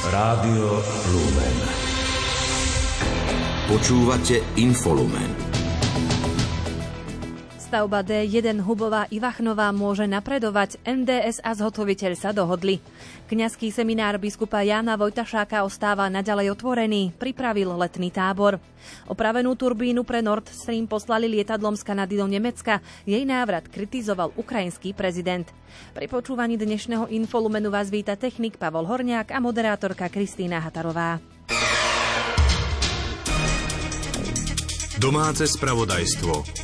Rádio Lumen. Počúvate Infolumen. Stavba D1 Hubová-Ivachnová môže napredovať, MDS a zhotoviteľ sa dohodli. Kňazský seminár biskupa Jána Vojtašáka ostáva naďalej otvorený, pripravil letný tábor. Opravenú turbínu pre Nord Stream poslali lietadlom z Kanady do Nemecka, jej návrat kritizoval ukrajinský prezident. Pri počúvaní dnešného Infolumenu vás víta technik Pavol Horniák a moderátorka Kristína Hatarová. Domáce spravodajstvo.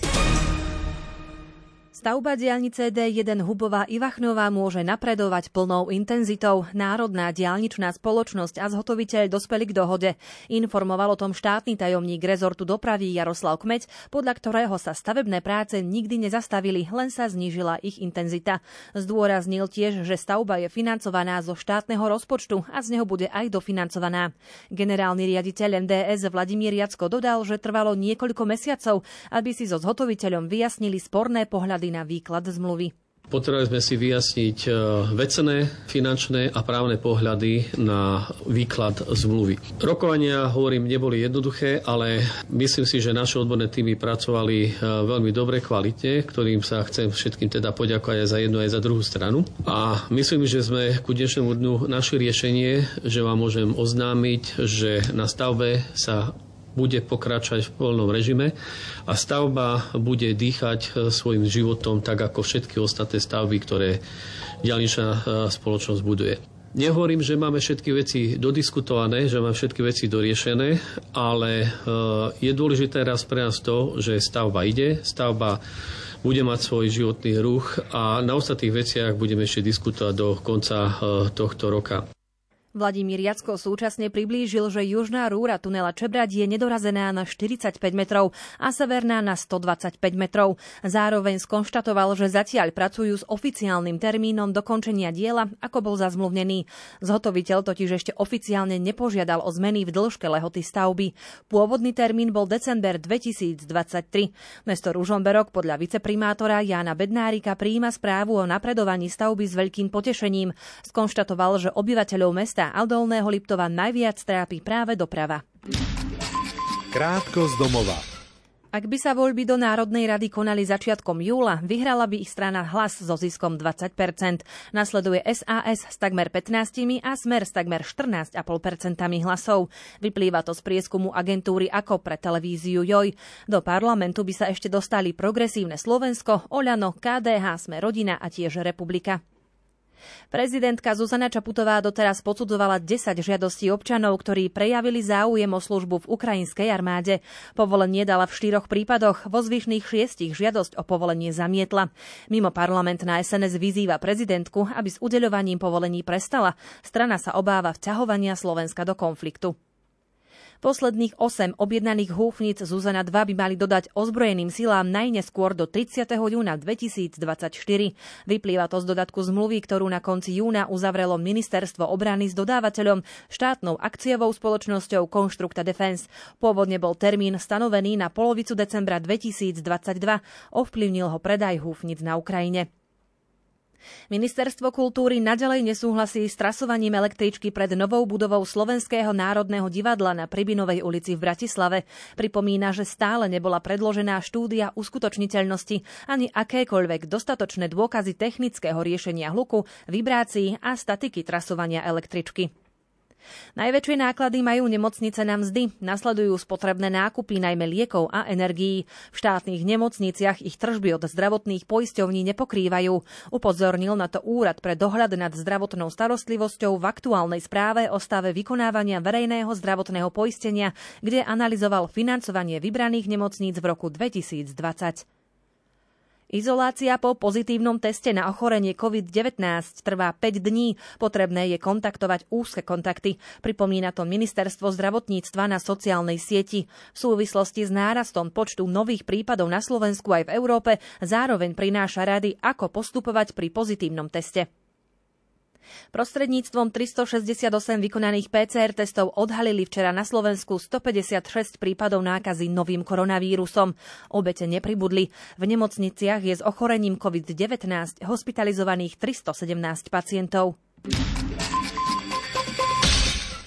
Stavba diaľnice D1 Hubová-Ivachnová môže napredovať plnou intenzitou. Národná diaľničná spoločnosť a zhotoviteľ dospeli k dohode. Informoval o tom štátny tajomník rezortu dopravy Jaroslav Kmeď, podľa ktorého sa stavebné práce nikdy nezastavili, len sa znížila ich intenzita. Zdôraznil tiež, že stavba je financovaná zo štátneho rozpočtu a z neho bude aj dofinancovaná. Generálny riaditeľ MDS Vladimír Jacko dodal, že trvalo niekoľko mesiacov, aby si so zhotoviteľom vyjasnili sporné pohľady na výklad zmluvy. Potrebovali sme si vyjasniť vecné, finančné a právne pohľady na výklad zmluvy. Rokovania, hovorím, neboli jednoduché, ale myslím si, že naše odborné týmy pracovali veľmi dobre, kvalitne, ktorým sa chcem všetkým teda poďakovať aj za jednu, aj za druhú stranu. A myslím, že sme ku dnešnému dňu našli riešenie, že vám môžem oznámiť, že na stavbe sa bude pokračovať v voľnom režime a stavba bude dýchať svojim životom tak ako všetky ostatné stavby, ktoré diaľničná spoločnosť buduje. Nehovorím, že máme všetky veci dodiskutované, že máme všetky veci doriešené, ale je dôležité raz pre nás to, že stavba ide, stavba bude mať svoj životný ruch a na ostatných veciach budeme ešte diskutovať do konca tohto roka. Vladimír Jacko súčasne priblížil, že južná rúra tunela Čebrať je nedorazená na 45 metrov a severná na 125 metrov. Zároveň skonštatoval, že zatiaľ pracujú s oficiálnym termínom dokončenia diela, ako bol zazmluvnený. Zhotoviteľ totiž ešte oficiálne nepožiadal o zmeny v dĺžke lehoty stavby. Pôvodný termín bol december 2023. Mesto Ružomberok podľa viceprimátora Jána Bednárika prijíma správu o napredovaní stavby s veľkým potešením. Skonštatoval, že obyvateľov mesta a Dolného Liptova najviac trápi práve doprava. Krátko z domova. Ak by sa voľby do Národnej rady konali začiatkom júla, vyhrala by ich strana Hlas so ziskom 20%. Nasleduje SAS s takmer 15% a Smer s takmer 14,5% hlasov. Vyplýva to z prieskumu agentúry Ako pre televíziu Joj. Do parlamentu by sa ešte dostali Progresívne Slovensko, Oľano, KDH, Sme rodina a tiež Republika. Prezidentka Zuzana Čaputová doteraz podsudzovala 10 žiadostí občanov, ktorí prejavili záujem o službu v ukrajinskej armáde. Povolenie dala v 4 prípadoch, vo zvyšných 6 žiadosť o povolenie zamietla. Mimo parlamentná SNS vyzýva prezidentku, aby s udeľovaním povolení prestala. Strana sa obáva vťahovania Slovenska do konfliktu. Posledných 8 objednaných húfnic Zuzana 2 by mali dodať ozbrojeným silám najneskôr do 30. júna 2024. Vyplýva to z dodatku zmluvy, ktorú na konci júna uzavrelo Ministerstvo obrany s dodávateľom, štátnou akciovou spoločnosťou Constructa Defense. Pôvodne bol termín stanovený na polovicu decembra 2022. Ovplyvnil ho predaj húfnic na Ukrajine. Ministerstvo kultúry naďalej nesúhlasí s trasovaním električky pred novou budovou Slovenského národného divadla na Pribinovej ulici v Bratislave. Pripomína, že stále nebola predložená štúdia uskutočniteľnosti ani akékoľvek dostatočné dôkazy technického riešenia hluku, vibrácií a statiky trasovania električky. Najväčšie náklady majú nemocnice na mzdy, nasledujú spotrebné nákupy najmä liekov a energií. V štátnych nemocniciach ich tržby od zdravotných poisťovní nepokrývajú. Upozornil na to Úrad pre dohľad nad zdravotnou starostlivosťou v aktuálnej správe o stave vykonávania verejného zdravotného poistenia, kde analyzoval financovanie vybraných nemocníc v roku 2020. Izolácia po pozitívnom teste na ochorenie COVID-19 trvá 5 dní. Potrebné je kontaktovať úzke kontakty. Pripomína to Ministerstvo zdravotníctva na sociálnej sieti. V súvislosti s nárastom počtu nových prípadov na Slovensku aj v Európe zároveň prináša rady, ako postupovať pri pozitívnom teste. Prostredníctvom 368 vykonaných PCR testov odhalili včera na Slovensku 156 prípadov nákazy novým koronavírusom. Obete nepribudli. V nemocniciach je s ochorením COVID-19 hospitalizovaných 317 pacientov.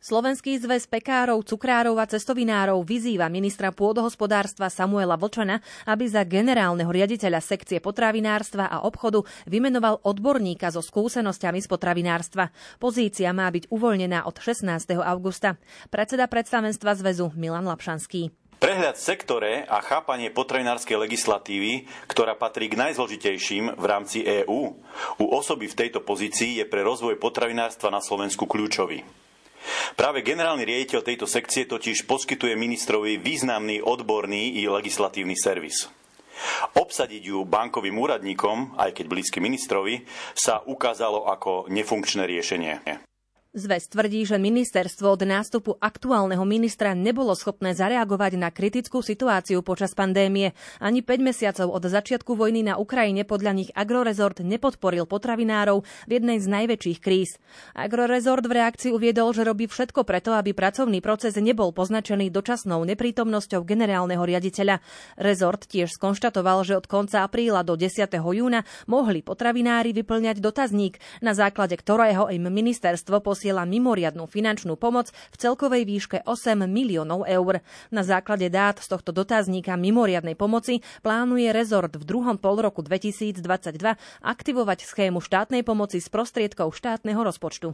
Slovenský zväz pekárov, cukrárov a cestovinárov vyzýva ministra pôdohospodárstva Samuela Vlčana, aby za generálneho riaditeľa sekcie potravinárstva a obchodu vymenoval odborníka so skúsenosťami z potravinárstva. Pozícia má byť uvoľnená od 16. augusta. Predseda predstavenstva zväzu Milan Lapšanský. Prehľad v sektore a chápanie potravinárskej legislatívy, ktorá patrí k najzložitejším v rámci EÚ, u osoby v tejto pozícii je pre rozvoj potravinárstva na Slovensku kľúčový. Práve generálny riaditeľ tejto sekcie totiž poskytuje ministrovi významný odborný i legislatívny servis. Obsadiť ju bankovým úradníkom, aj keď blízky ministrovi, sa ukázalo ako nefunkčné riešenie. Zväz tvrdí, že ministerstvo od nástupu aktuálneho ministra nebolo schopné zareagovať na kritickú situáciu počas pandémie. Ani 5 mesiacov od začiatku vojny na Ukrajine podľa nich Agrorezort nepodporil potravinárov v jednej z najväčších kríz. Agrorezort v reakcii uviedol, že robí všetko preto, aby pracovný proces nebol poznačený dočasnou neprítomnosťou generálneho riaditeľa. Rezort tiež skonštatoval, že od konca apríla do 10. júna mohli potravinári vyplňať dotazník, na základe ktorého im ministerstvo posiela mimoriadnu finančnú pomoc v celkovej výške 8 miliónov eur. Na základe dát z tohto dotazníka mimoriadnej pomoci plánuje rezort v druhom polroku 2022 aktivovať schému štátnej pomoci z prostriedkov štátneho rozpočtu.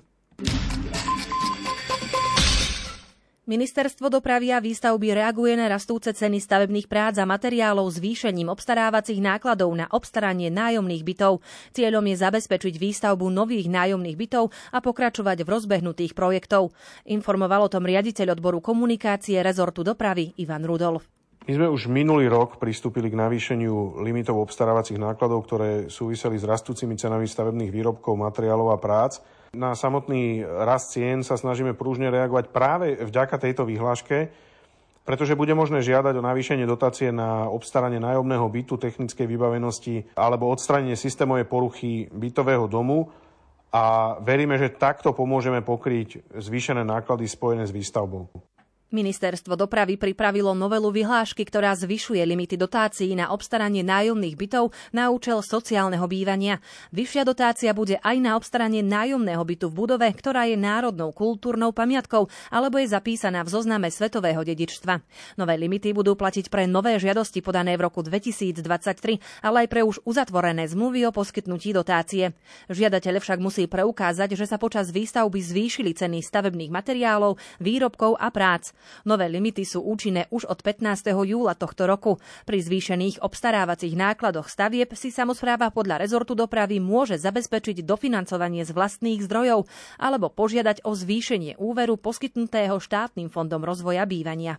Ministerstvo dopravy a výstavby reaguje na rastúce ceny stavebných prác a materiálov zvýšením obstarávacích nákladov na obstaranie nájomných bytov. Cieľom je zabezpečiť výstavbu nových nájomných bytov a pokračovať v rozbehnutých projektov. Informoval o tom riaditeľ odboru komunikácie rezortu dopravy Ivan Rudolf. My sme už minulý rok pristúpili k navýšeniu limitov obstarávacích nákladov, ktoré súviseli s rastúcimi cenami stavebných výrobkov, materiálov a prác. Na samotný rast cien sa snažíme pružne reagovať práve vďaka tejto vyhláške, pretože bude možné žiadať o navýšenie dotácie na obstaranie nájomného bytu, technickej vybavenosti alebo odstránenie systémovej poruchy bytového domu a veríme, že takto pomôžeme pokryť zvýšené náklady spojené s výstavbou. Ministerstvo dopravy pripravilo novelu vyhlášky, ktorá zvyšuje limity dotácií na obstaranie nájomných bytov na účel sociálneho bývania. Vyššia dotácia bude aj na obstaranie nájomného bytu v budove, ktorá je národnou kultúrnou pamiatkou alebo je zapísaná v zozname svetového dedičstva. Nové limity budú platiť pre nové žiadosti podané v roku 2023, ale aj pre už uzatvorené zmluvy o poskytnutí dotácie. Žiadateľ však musí preukázať, že sa počas výstavby zvýšili ceny stavebných materiálov, výrobkov a prác. Nové limity sú účinné už od 15. júla tohto roku. Pri zvýšených obstarávacích nákladoch stavieb si samospráva podľa rezortu dopravy môže zabezpečiť dofinancovanie z vlastných zdrojov alebo požiadať o zvýšenie úveru poskytnutého štátnym fondom rozvoja bývania.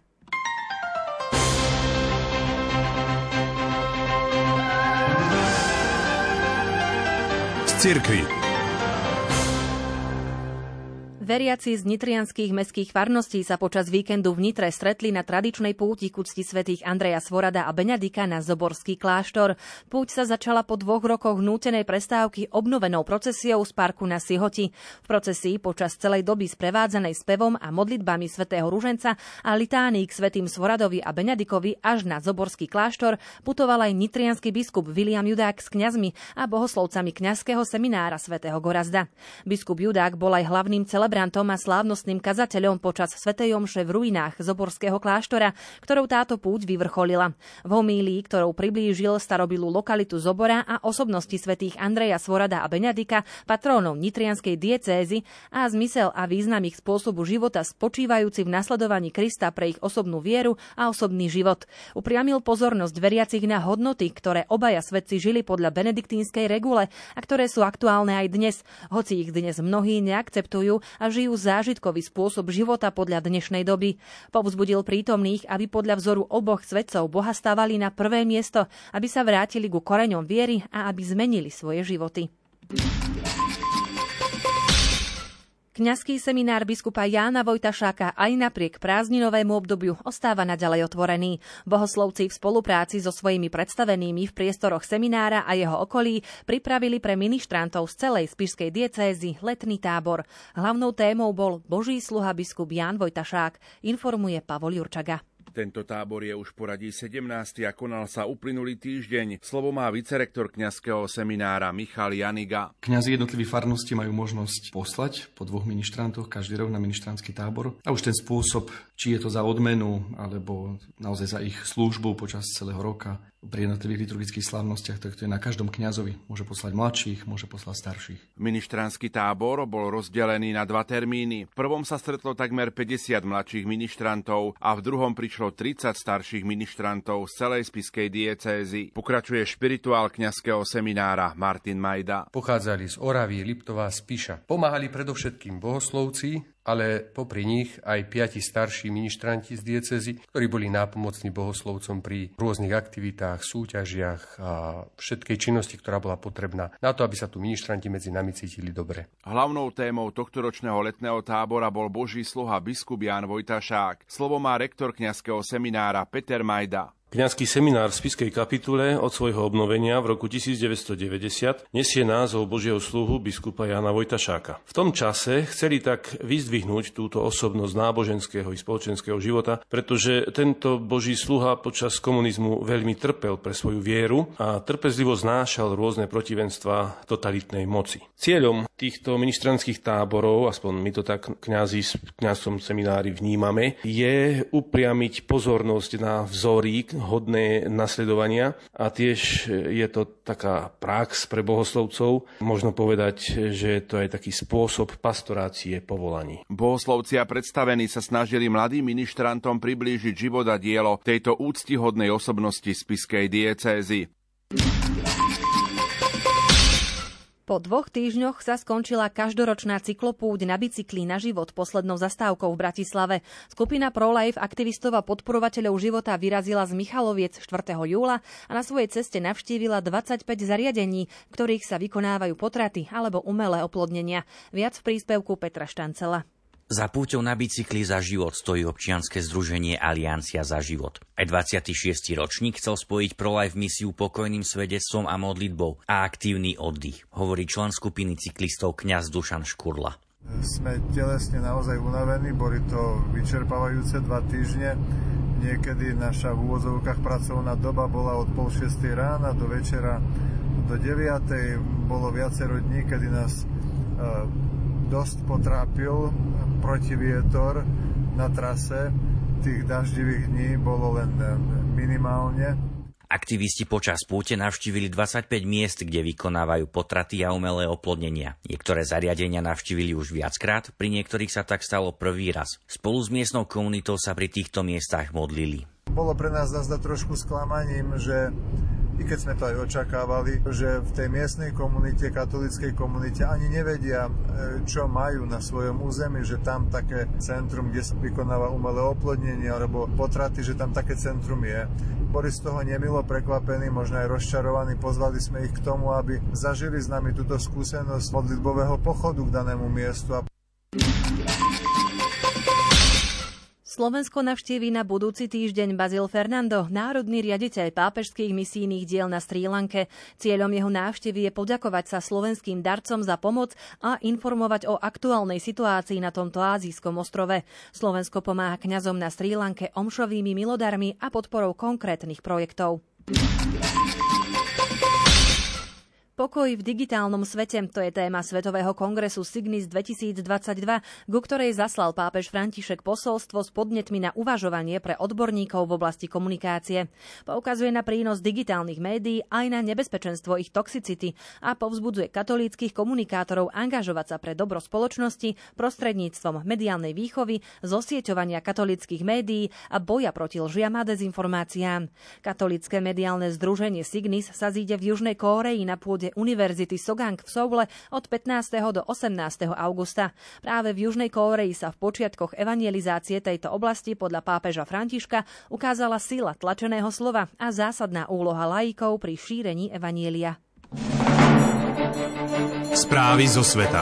Z cirkvi. Veriaci z nitrianskych mestských farností sa počas víkendu v Nitre stretli na tradičnej púti k úcti svätých Andreja Svorada a Benedika na Zoborský kláštor. Púť sa začala po 2 rokoch nútenej prestávky obnovenou procesiou z parku na Sihoti. V procesii počas celej doby sprevádzanej spevom a modlitbami svätého Ruženca a litánií k svätým Svoradovi a Benedikovi až na Zoborský kláštor putoval aj nitriansky biskup Viliam Judák s kňazmi a bohoslovcami kňazského seminára svätého Gorazda. Biskup Judák bol aj hlavným celebrantom a slávnostným kazateľom počas svätej omše v ruinách Zoborského kláštora, ktorou táto púť vyvrcholila. V homílii, ktorou priblížil starobilú lokalitu Zobora a osobnosti svätých Andreja Svorada a Benedika, patrónov nitrianskej diecézy a zmysel a význam ich spôsobu života spočívajúci v nasledovaní Krista pre ich osobnú vieru a osobný život. Upriamil pozornosť veriacich na hodnoty, ktoré obaja svätci žili podľa benediktínskej regule a ktoré sú aktuálne aj dnes, hoci ich dnes mnohí neakceptujú a žijú zážitkový spôsob života podľa dnešnej doby. Povzbudil prítomných, aby podľa vzoru oboch svätcov Boha stávali na prvé miesto, aby sa vrátili ku koreňom viery a aby zmenili svoje životy. Kňazský seminár biskupa Jána Vojtašáka aj napriek prázdninovému obdobiu ostáva naďalej otvorený. Bohoslovci v spolupráci so svojimi predstavenými v priestoroch seminára a jeho okolí pripravili pre ministrantov z celej spišskej diecézy letný tábor. Hlavnou témou bol Boží sluha biskup Ján Vojtašák, informuje Pavol Jurčaga. Tento tábor je už poradí 17. a konal sa uplynulý týždeň. Slovo má vicerektor kňazského seminára Michal Janiga. Kňazi jednotliví farnosti majú možnosť poslať po 2 ministrantoch každý rok na ministrantský tábor. A už ten spôsob, či je to za odmenu, alebo naozaj za ich službu počas celého roka, pri jednotlivých liturgických slávnostiach, to je na každom kňazovi. Môže poslať mladších, môže poslať starších. Ministranský tábor bol rozdelený na 2 termíny. V prvom sa stretlo takmer 50 mladších ministrantov a v druhom prišlo 30 starších ministrantov z celej spišskej diecézy. Pokračuje špirituál kňazského seminára Martin Majda. Pochádzali z Oravy, Liptová, Spiša. Pomáhali predovšetkým bohoslovci, ale popri nich aj 5 starší ministranti z diecézy, ktorí boli nápomocní bohoslovcom pri rôznych aktivitách, súťažiach a všetkej činnosti, ktorá bola potrebná na to, aby sa tu ministranti medzi nami cítili dobre. Hlavnou témou tohtoročného letného tábora bol Boží sluha biskup Ján Vojtašák. Slovo má rektor kňazského seminára Peter Majda. Kňazský seminár v spišskej kapitule od svojho obnovenia v roku 1990 nesie názov Božieho sluhu biskupa Jána Vojtašáka. V tom čase chceli tak vyzdvihnúť túto osobnosť náboženského i spoločenského života, pretože tento Boží sluha počas komunizmu veľmi trpel pre svoju vieru a trpezlivo znášal rôzne protivenstvá totalitnej moci. Cieľom týchto ministrantských táborov, aspoň my to tak kňazi v kňazskom seminári vnímame, je upriamiť pozornosť na vzorík hodné nasledovania a tiež je to taká prax pre bohoslovcov. Možno povedať, že to je taký spôsob pastorácie povolaní. Bohoslovci a predstavení sa snažili mladým ministrantom priblížiť život a dielo tejto úctihodnej osobnosti spišskej diecézy. Po 2 týždňoch sa skončila každoročná cyklopúť na bicykli na život poslednou zastávkou v Bratislave. Skupina Pro-Life aktivistov a podporovateľov života vyrazila z Michaloviec 4. júla a na svojej ceste navštívila 25 zariadení, v ktorých sa vykonávajú potraty alebo umelé oplodnenia. Viac v príspevku Petra Štancela. Za púťou na bicykli za život stojí občianske združenie Aliancia za život. Aj 26. ročník chcel spojiť Pro-Life misiu pokojným svedectvom a modlitbou a aktívny oddych, hovorí člen skupiny cyklistov kňaz Dušan Škurla. Sme telesne naozaj unavení, boli to vyčerpávajúce 2 týždne. Niekedy naša v úvodzovkách pracovná doba bola od 5:30 rána do večera do 9:00. Bolo viacero dní, kedy nás dosť potrápil protivietor na trase. Tých daždivých dní bolo len minimálne. Aktivisti počas púte navštívili 25 miest, kde vykonávajú potraty a umelé oplodnenia. Niektoré zariadenia navštívili už viackrát, pri niektorých sa tak stalo prvý raz. Spolu s miestnou komunitou sa pri týchto miestach modlili. Bolo pre nás zazda trošku sklamaním, že i keď sme to aj očakávali, že v tej miestnej komunite, katolíckej komunite ani nevedia, čo majú na svojom území, že tam také centrum, kde sa vykonáva umelé oplodnenie alebo potraty, že tam také centrum je. Boli z toho nemilo prekvapení, možno aj rozčarovaní. Pozvali sme ich k tomu, aby zažili s nami túto skúsenosť modlitbového pochodu k danému miestu. Slovensko navštíví na budúci týždeň Basil Fernando, národný riaditeľ pápežských misijných diel na Srí Lanke. Cieľom jeho návštevy je poďakovať sa slovenským darcom za pomoc a informovať o aktuálnej situácii na tomto ázijskom ostrove. Slovensko pomáha kňazom na Srí Lanke omšovými milodarmi a podporou konkrétnych projektov. Pokoj v digitálnom svete, to je téma Svetového kongresu Signis 2022, ku ktorej zaslal pápež František posolstvo s podnetmi na uvažovanie pre odborníkov v oblasti komunikácie. Poukazuje na prínos digitálnych médií aj na nebezpečenstvo ich toxicity a povzbudzuje katolíckych komunikátorov angažovať sa pre dobro spoločnosti prostredníctvom mediálnej výchovy, zosieťovania katolíckych médií a boja proti lžiam a dezinformáciám. Katolícke mediálne združenie Signis sa zíde v Južnej Kórei na pôde Univerzity Sogang v Soule od 15. do 18. augusta. Práve v Južnej Kórei sa v počiatkoch evangelizácie tejto oblasti podľa pápeža Františka ukázala sila tlačeného slova a zásadná úloha laikov pri šírení evanjelia. Správy zo sveta.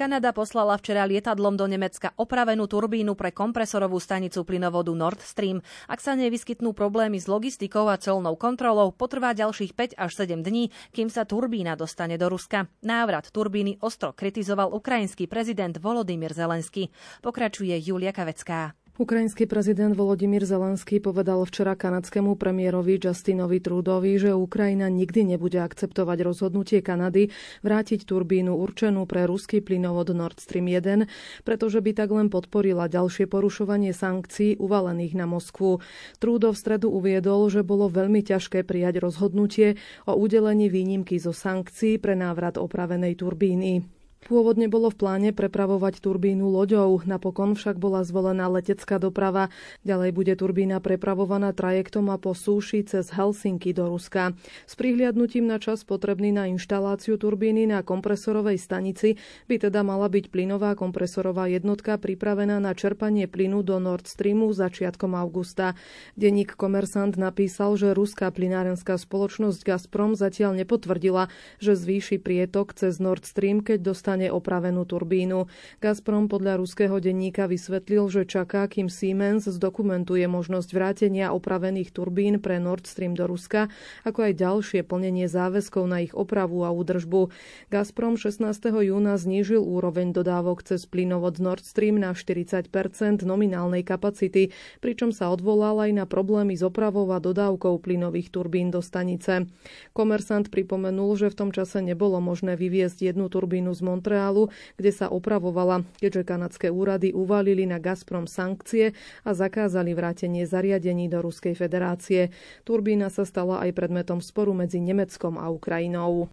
Kanada poslala včera lietadlom do Nemecka opravenú turbínu pre kompresorovú stanicu plynovodu Nord Stream. Ak sa nevyskytnú problémy s logistikou a colnou kontrolou, potrvá ďalších 5 až 7 dní, kým sa turbína dostane do Ruska. Návrat turbíny ostro kritizoval ukrajinský prezident Volodymyr Zelenský. Pokračuje Julia Kavecká. Ukrajinský prezident Volodymyr Zelenský povedal včera kanadskému premiérovi Justinovi Trudeauvi, že Ukrajina nikdy nebude akceptovať rozhodnutie Kanady vrátiť turbínu určenú pre ruský plynovod Nord Stream 1, pretože by tak len podporila ďalšie porušovanie sankcií uvalených na Moskvu. Trudeau v stredu uviedol, že bolo veľmi ťažké prijať rozhodnutie o udelení výnimky zo sankcií pre návrat opravenej turbíny. Pôvodne bolo v pláne prepravovať turbínu loďou, napokon však bola zvolená letecká doprava. Ďalej bude turbína prepravovaná trajektom a po súši cez Helsinky do Ruska. S prihliadnutím na čas potrebný na inštaláciu turbíny na kompresorovej stanici by teda mala byť plynová kompresorová jednotka pripravená na čerpanie plynu do Nord Streamu začiatkom augusta. Denník Kommersant napísal, že ruská plynárenská spoločnosť Gazprom zatiaľ nepotvrdila, že zvýši prietok cez Nord Stream, keď dostane opravenú turbínu. Gazprom podľa ruského denníka vysvetlil, že čaká, kým Siemens zdokumentuje možnosť vrátenia opravených turbín pre Nord Stream do Ruska, ako aj ďalšie plnenie záväzkov na ich opravu a údržbu. Gazprom 16. júna znížil úroveň dodávok cez plynovod Nord Stream na 40% nominálnej kapacity, pričom sa odvolal aj na problémy s opravou a dodávkou plynových turbín do stanice. Kommersant pripomenul, že v tom čase nebolo možné vyviesť jednu turbínu z Montrealu, kde sa opravovala, keďže kanadské úrady uvalili na Gazprom sankcie a zakázali vrátenie zariadení do Ruskej federácie. Turbína sa stala aj predmetom sporu medzi Nemeckom a Ukrajinou.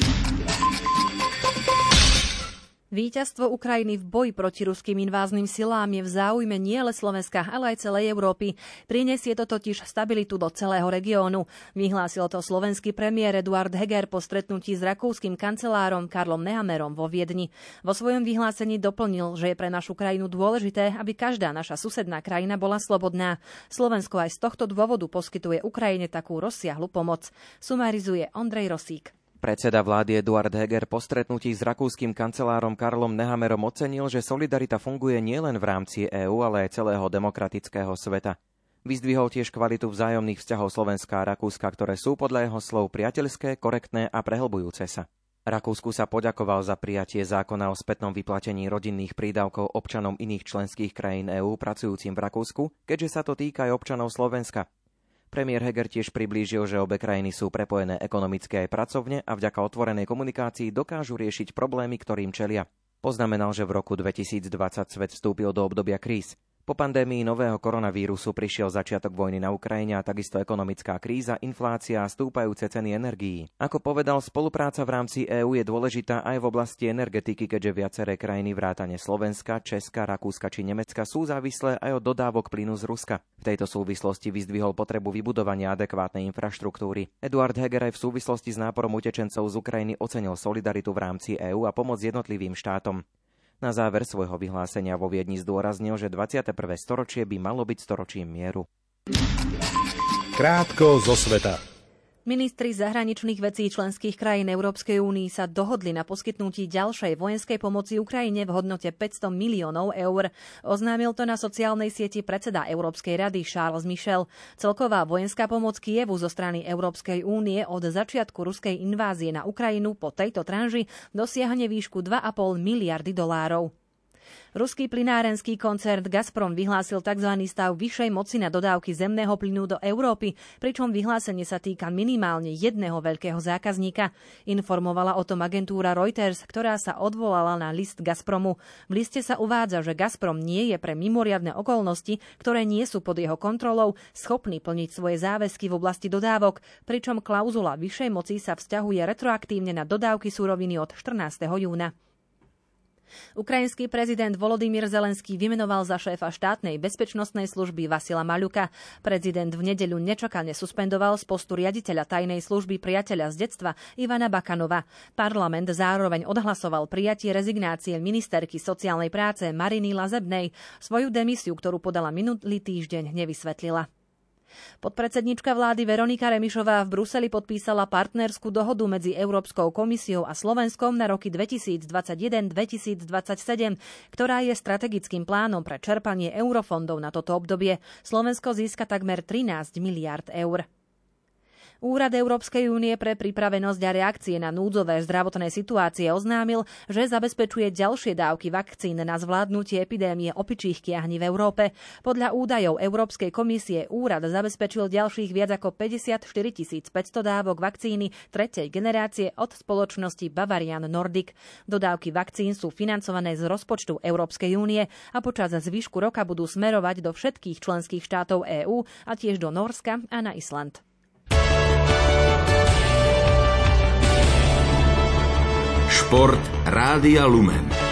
Víťazstvo Ukrajiny v boji proti ruským invázným silám je v záujme nielen Slovenska, ale aj celej Európy. Prinesie to totiž stabilitu do celého regiónu. Vyhlásil to slovenský premiér Eduard Heger po stretnutí s rakúskym kancelárom Karlom Nehammerom vo Viedni. Vo svojom vyhlásení doplnil, že je pre našu krajinu dôležité, aby každá naša susedná krajina bola slobodná. Slovensko aj z tohto dôvodu poskytuje Ukrajine takú rozsiahlu pomoc. Sumarizuje Ondrej Rosík. Predseda vlády Eduard Heger po stretnutí s rakúskym kancelárom Karlom Nehammerom ocenil, že solidarita funguje nielen v rámci EÚ, ale aj celého demokratického sveta. Vyzdvihol tiež kvalitu vzájomných vzťahov Slovenska a Rakúska, ktoré sú podľa jeho slov priateľské, korektné a prehlbujúce sa. Rakúsku sa poďakoval za prijatie zákona o spätnom vyplatení rodinných prídavkov občanom iných členských krajín EÚ pracujúcim v Rakúsku, keďže sa to týka aj občanov Slovenska. Premiér Heger tiež priblížil, že obe krajiny sú prepojené ekonomicky aj pracovne a vďaka otvorenej komunikácii dokážu riešiť problémy, ktorým čelia. Poznamenal, že v roku 2020 svet vstúpil do obdobia kríz. Po pandémii nového koronavírusu prišiel začiatok vojny na Ukrajine a takisto ekonomická kríza, inflácia a stúpajúce ceny energií. Ako povedal, spolupráca v rámci EÚ je dôležitá aj v oblasti energetiky, keďže viaceré krajiny vrátane Slovenska, Česka, Rakúska či Nemecka sú závislé aj od dodávok plynu z Ruska. V tejto súvislosti vyzdvihol potrebu vybudovania adekvátnej infraštruktúry. Eduard Heger aj v súvislosti s náporom utečencov z Ukrajiny ocenil solidaritu v rámci EÚ a pomoc jednotlivým štátom. Na záver svojho vyhlásenia vo Viedni zdôraznil, že 21. storočie by malo byť storočím mieru. Krátko zo sveta. Ministri zahraničných vecí členských krajín Európskej únie sa dohodli na poskytnutí ďalšej vojenskej pomoci Ukrajine v hodnote 500 miliónov eur. Oznámil to na sociálnej sieti predseda Európskej rady Charles Michel. Celková vojenská pomoc Kyjevu zo strany Európskej únie od začiatku ruskej invázie na Ukrajinu po tejto tranži dosiahne výšku 2,5 miliardy dolárov. Ruský plynárenský koncern Gazprom vyhlásil tzv. Stav vyššej moci na dodávky zemného plynu do Európy, pričom vyhlásenie sa týka minimálne jedného veľkého zákazníka. Informovala o tom agentúra Reuters, ktorá sa odvolala na list Gazpromu. V liste sa uvádza, že Gazprom nie je pre mimoriadne okolnosti, ktoré nie sú pod jeho kontrolou, schopný plniť svoje záväzky v oblasti dodávok, pričom klauzula vyššej moci sa vzťahuje retroaktívne na dodávky suroviny od 14. júna. Ukrajinský prezident Volodymyr Zelenský vymenoval za šéfa štátnej bezpečnostnej služby Vasila Maľuka. Prezident v nedeľu nečakane suspendoval z postu riaditeľa tajnej služby priateľa z detstva Ivana Bakanova. Parlament zároveň odhlasoval prijatie rezignácie ministerky sociálnej práce Mariny Lazebnej. Svoju demisiu, ktorú podala minulý týždeň, nevysvetlila. Podpredsedníčka vlády Veronika Remišová v Bruseli podpísala partnerskú dohodu medzi Európskou komisiou a Slovenskom na roky 2021-2027, ktorá je strategickým plánom pre čerpanie eurofondov na toto obdobie. Slovensko získa takmer 13 miliárd eur. Úrad Európskej únie pre pripravenosť a reakcie na núdzové zdravotné situácie oznámil, že zabezpečuje ďalšie dávky vakcín na zvládnutie epidémie opičích kiahní v Európe. Podľa údajov Európskej komisie úrad zabezpečil ďalších viac ako 54 500 dávok vakcíny tretej generácie od spoločnosti Bavarian Nordic. Dodávky vakcín sú financované z rozpočtu Európskej únie a počas zvyšku roka budú smerovať do všetkých členských štátov EÚ a tiež do Nórska a na Island. Šport Rádia Lumen.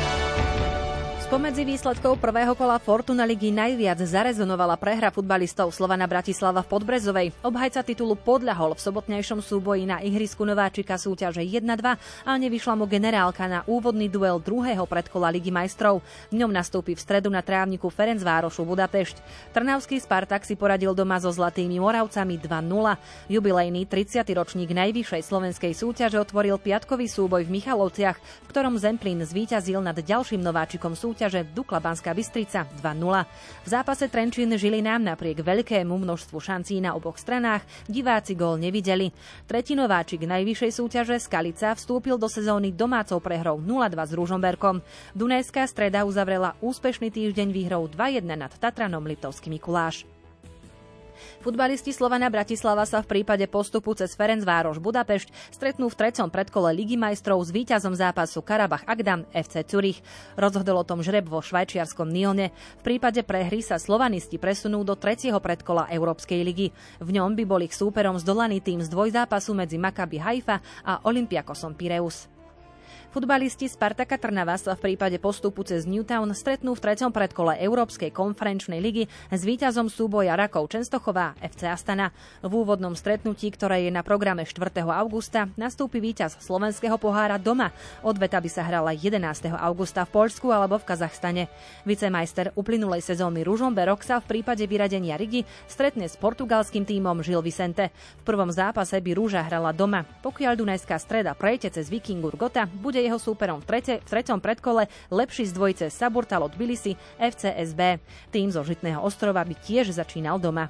Spomedzi výsledkov prvého kola Fortuna ligy najviac zarezonovala prehra futbalistov Slovana Bratislava v Podbrezovej. Obhajca titulu podľahol v sobotnejšom súboji na ihrisku nováčika súťaže 1-2 a nevyšla mu generálka na úvodný duel druhého predkola Ligy majstrov. V ňom nastúpi v stredu na trávniku Ferencvárošu Budapešť. Trnavský Spartak si poradil doma so Zlatými Moravcami 2-0. Jubilejný 30. ročník najvyššej slovenskej súťaže otvoril piatkový súboj v Michalovciach, v ktorom Zemplín zvíťazil nad ďalším nováčikom súťaže Dukla Banská Bystrica 2-0. V zápase Trenčín Žilina napriek veľkému množstvu šancí na oboch stranách diváci gól nevideli. Tretí nováčik najvyššej súťaže Skalica vstúpil do sezóny domácou prehrou 0-2 s Ružomberkom. Dunajská Streda uzavrela úspešný týždeň výhrou 2-1 nad Tatranom Liptovský Mikuláš. Futbalisti Slovana Bratislava sa v prípade postupu cez Ferencvároš Budapešť stretnú v tretom predkole Ligy majstrov s víťazom zápasu Karabach Agdam FC Zürich. Rozhodol o tom žreb vo švajčiarskom Nyone. V prípade prehry sa slovanisti presunú do tretieho predkola Európskej ligy. V ňom by bol ich súperom zdolaný tým z dvojzápasu medzi Maccabi Haifa a Olympiakosom Pireus. Futbalisti Spartaka Trnava sa v prípade postupu cez Newtown stretnú v treťom predkole Európskej konferenčnej ligy s víťazom súboja Rakov Čenstochová FC Astana. V úvodnom stretnutí, ktoré je na programe 4. augusta, nastúpi víťaz slovenského pohára doma. Odveta by sa hrala 11. augusta v Poľsku alebo v Kazachstane. Vicemajster uplynulej sezóny Ružomberok sa v prípade vyradenia Rigi stretne s portugalským tímom Gil Vicente. V prvom zápase by Rúža hrala doma. Pokiaľ Dunajská Streda prejde cez Vikingur Gotha, bude jeho súperom v treťom predkole lepší z dvojice Saburtalo Tbilisi FCSB. Tým zo Žitného ostrova by tiež začínal doma.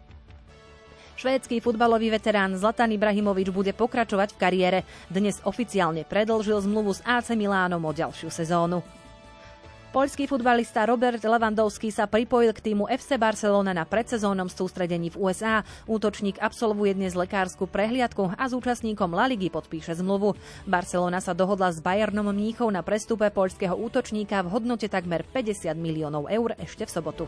Švédsky futbalový veterán Zlatan Ibrahimovič bude pokračovať v kariére. Dnes oficiálne predĺžil zmluvu s AC Milánom o ďalšiu sezónu. Poľský futbalista Robert Lewandowski sa pripojil k týmu FC Barcelona na predsezónnom sústredení v USA. Útočník absolvuje dnes lekársku prehliadku a s účastníkom La Ligy podpíše zmluvu. Barcelona sa dohodla s Bayernom Mníchov na prestupe poľského útočníka v hodnote takmer 50 miliónov eur ešte v sobotu.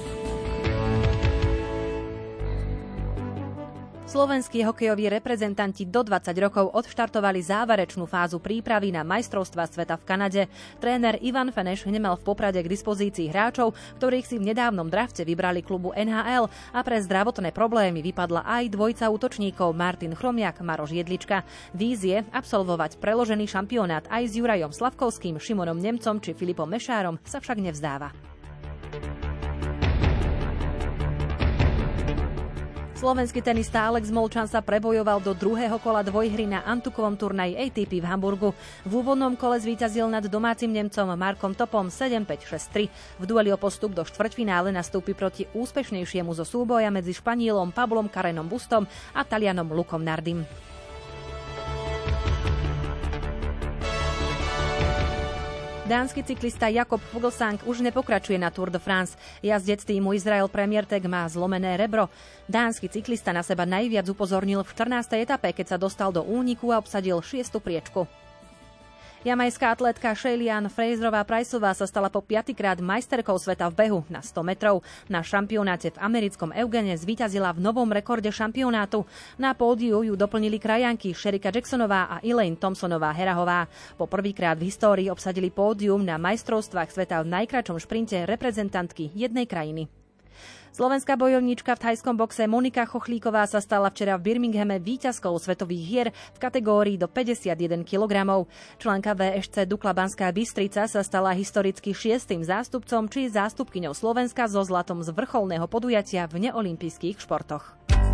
Slovenskí hokejoví reprezentanti do 20 rokov odštartovali záverečnú fázu prípravy na majstrovstvá sveta v Kanade. Tréner Ivan Feneš nemal v Poprade k dispozícii hráčov, ktorých si v nedávnom drafte vybrali klubu NHL a pre zdravotné problémy vypadla aj dvojica útočníkov Martin Chromiak, Maroš Jedlička. Vízie absolvovať preložený šampionát aj s Jurajom Slavkovským, Šimonom Nemcom či Filipom Mešárom sa však nevzdáva. Slovenský tenista Alex Molčan sa prebojoval do druhého kola dvojhry na Antukovom turnaji ATP v Hamburgu. V úvodnom kole zvíťazil nad domácim Nemcom Markom Topom 7-5-6-3. V dueli o postup do štvrťfinále nastúpi proti úspešnejšiemu zo súboja medzi Španielom Pablom Karenom Bustom a Talianom Lukom Nardim. Dánsky cyklista Jakob Fuglsang už nepokračuje na Tour de France. Jazdec týmu Israel Premier Tech má zlomené rebro. Dánsky cyklista na seba najviac upozornil v 14. etape, keď sa dostal do úniku a obsadil 6. priečku. Jamajská atlétka Shaylian Fraserová-Priceová sa stala po 5-krát majsterkou sveta v behu na 100 metrov. Na šampionáte v americkom Eugene zvíťazila v novom rekorde šampionátu. Na pódiu ju doplnili krajanky Sherika Jacksonová a Elaine Thompsonová-Herahová. Po prvýkrát v histórii obsadili pódium na majstrovstvách sveta v najkračom šprinte reprezentantky jednej krajiny. Slovenská bojovníčka v thajskom boxe Monika Chochlíková sa stala včera v Birminghame víťazkou svetových hier v kategórii do 51 kg. Členka VŠC Dukla Banská Bystrica sa stala historicky 6. zástupcom či zástupkyňou Slovenska so zlatom z vrcholného podujatia v neolympijských športoch.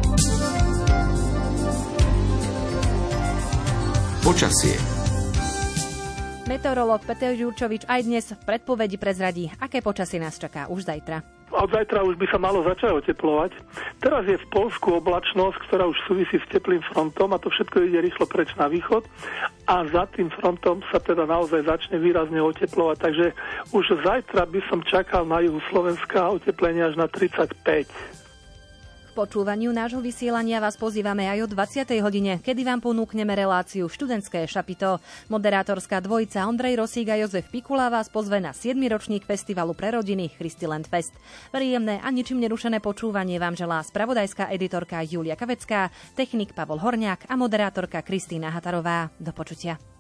Počasie. Meteorológ Peter Jurčovič aj dnes v predpovedi prezradí, aké počasie nás čaká už zajtra. Od zajtra už by sa malo začať oteplovať. Teraz je v Poľsku oblačnosť, ktorá už súvisí s teplým frontom a to všetko ide rýchlo preč na východ a za tým frontom sa teda naozaj začne výrazne oteplovať. Takže už zajtra by som čakal na juhu Slovenska oteplenie až na 35. K počúvaniu nášho vysielania vás pozývame aj o 20. hodine, kedy vám ponúkneme reláciu Študentské šapito. Moderátorská dvojica Ondrej Rosík a Jozef Pikula vás pozve na 7. ročník festivalu pre rodiny Christiland Fest. Príjemné a ničím nerušené počúvanie vám želá spravodajská editorka Julia Kavecká, technik Pavol Horňák a moderátorka Kristýna Hatarová. Do počutia.